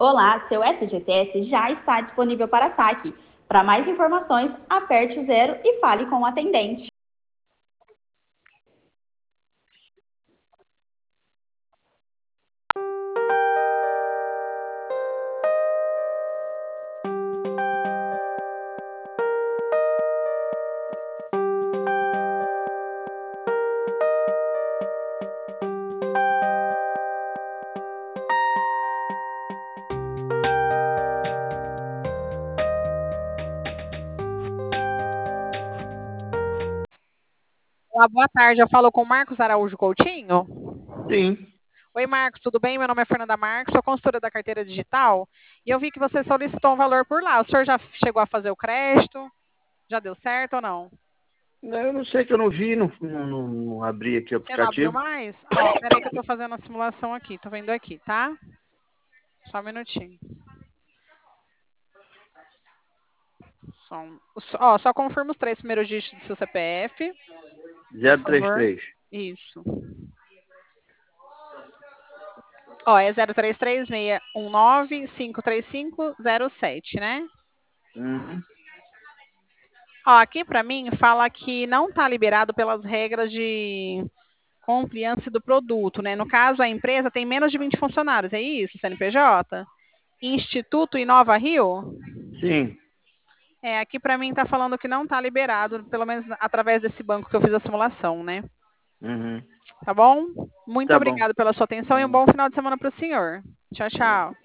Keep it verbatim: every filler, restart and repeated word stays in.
Olá, seu S G T S já está disponível para saque. Para mais informações, aperte o zero e fale com o atendente. Olá, boa tarde. Eu falo com o Marcos Araújo Coutinho. Sim. Oi, Marcos, tudo bem? Meu nome é Fernanda Marcos, sou consultora da carteira digital e eu vi que você solicitou um valor por lá. O senhor já chegou a fazer o crédito? Já deu certo ou não? Eu não sei que eu não vi, não, não, não- não abri aqui o Você não abriu aplicativo. mais? Ó, peraí que eu tô fazendo a simulação aqui. Tô vendo aqui, tá? Só um minutinho. Só, um- ó, só confirma os três primeiros dígitos do seu C P F, por zero três favor. três. Isso. Ó, é zero três três, seis um nove, cinco três cinco zero sete, né? Uhum. Ó, aqui para mim fala que não está liberado pelas regras de compliance do produto, né? No caso, a empresa tem menos de vinte funcionários, é isso, C N P J? Instituto Inova Rio? Sim. É, aqui para mim está falando que não está liberado, pelo menos através desse banco que eu fiz a simulação, né? Uhum. Tá bom? Muito Tá bom. obrigada pela sua atenção e um Uhum. bom final de semana para o senhor. Tchau, tchau.